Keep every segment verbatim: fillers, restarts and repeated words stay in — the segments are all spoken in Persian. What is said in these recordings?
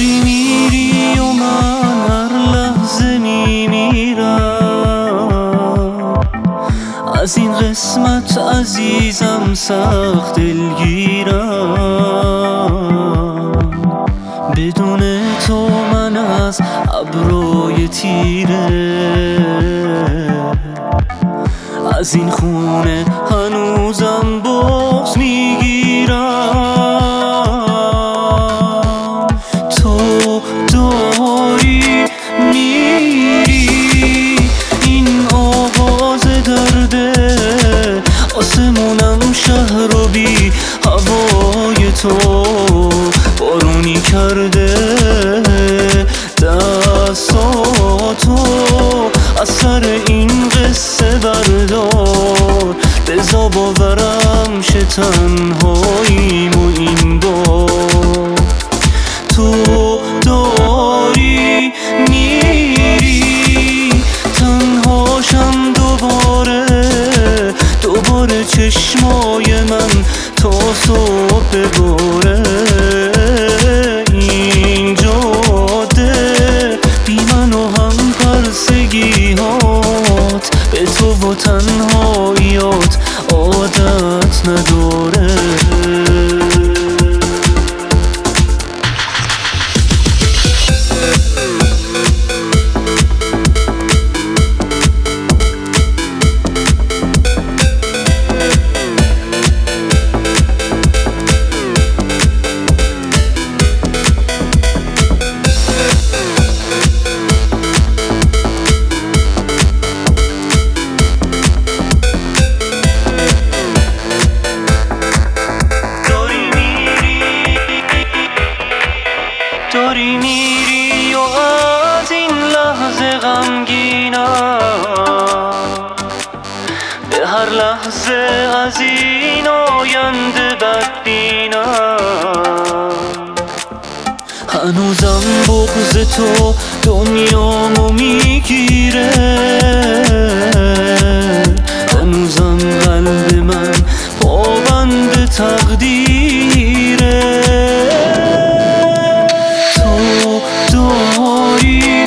داری میری و من هر لحظه میمیرم. از این قسمت عزیزم سخت دلگیرم. بدون تو من از ابروی تیره از این خونه هنوزم بغض میگیرم. تو داری میری این آغاز درده، آسمونم شهر و بی هوای تو بارونی کرده. دستاتو از سر این قصه بردار، بزا باورم شه تنهاییم و این بار. تو داری میری تنهاشم دوباره، دوباره چشمای من تا صبح بباره. این جاده بی من و هم پرسگیهات به تو و تنهاییات عادت نداره. داری میری و از این لحظه غمگینم، به هر لحظه از این آینده بدبینم. هنوزم بغض تو دنیامو میگیره، هنوزم قلب من پابند تقدیره. داری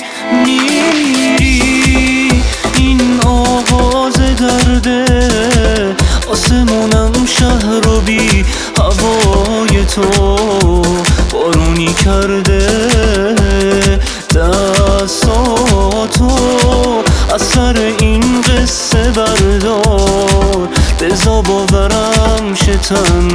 میری این آغاز درده، آسمونم شهر و بی هوای تو بارونی کرده. دستاتو از سر این قصه بردار، بزا باورم شه تنهاییم